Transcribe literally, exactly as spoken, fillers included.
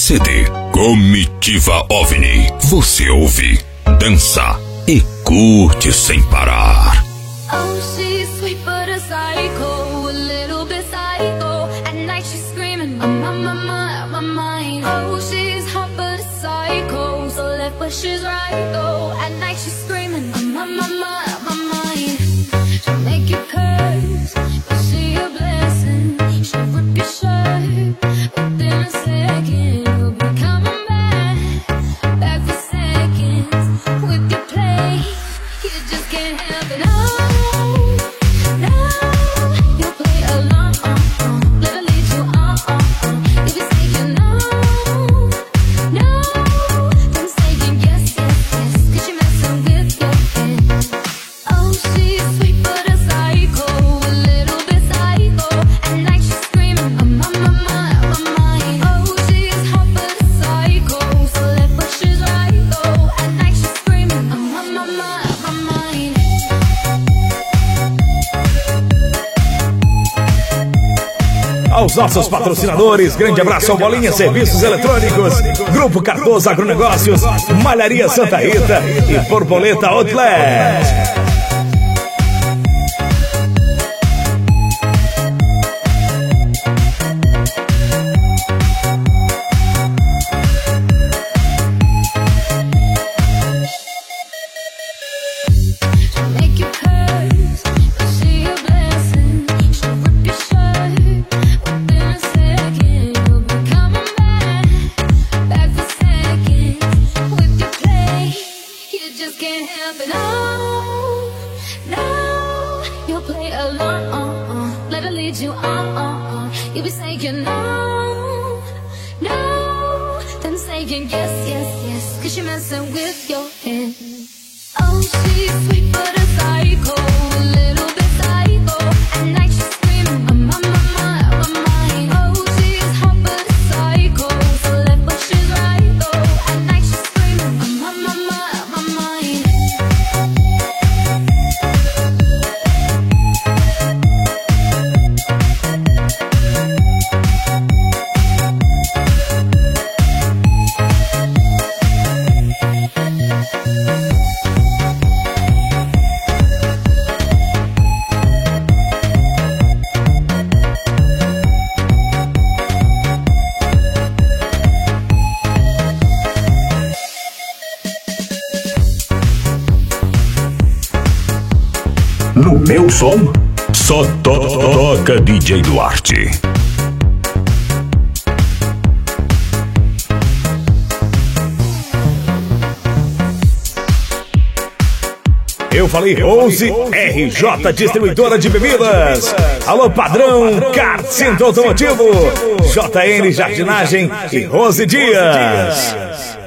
C D Comitiva OVNI. Você ouve, dança e curte sem parar. Oh, she's sweet but a psycho, a little bit psycho. At night she's screaming, I'm on my mind, my mind. Oh, she's hot but a psycho, so left but she's right though. At night she's screaming, I'm on my mind, my mind. She'll make you curse, but she a blessing. She'll rip your shirt within a second. You'll be coming back, back for seconds with your play. You just can't help it. Oh, aos nossos patrocinadores, grande abraço ao Bolinha Serviços Eletrônicos, Grupo Cardoso Agronegócios, Malharia Santa Rita e Borboleta Outlet. No meu som, só to toca D J Duarte. Eu falei Rose, R J Distribuidora de Bebidas. Alô Padrão, Kart Centro Automotivo, J N Jardinagem e Rose Dias.